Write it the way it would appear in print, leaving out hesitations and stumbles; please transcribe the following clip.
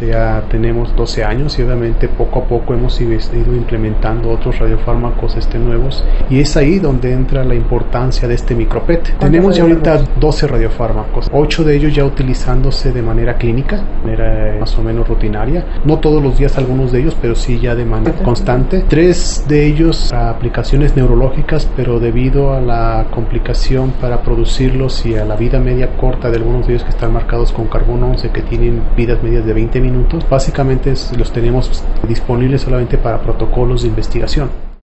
Ya tenemos 12 años y obviamente poco a poco hemos ido implementando otros radiofármacos nuevos, y es ahí donde entra la importancia de este micropet. Tenemos ya ahorita 12 radiofármacos, 8 de ellos ya utilizándose de manera clínica, de manera más o menos rutinaria, no todos los días algunos de ellos, pero sí ya de manera constante. 3 de ellos a aplicaciones neurológicas, pero debido a la complicación para producirlos y a la vida media corta de algunos de ellos que están marcados con carbono 11, que tienen vidas medias de 20 minutos, básicamente los tenemos disponibles solamente para protocolos de investigación.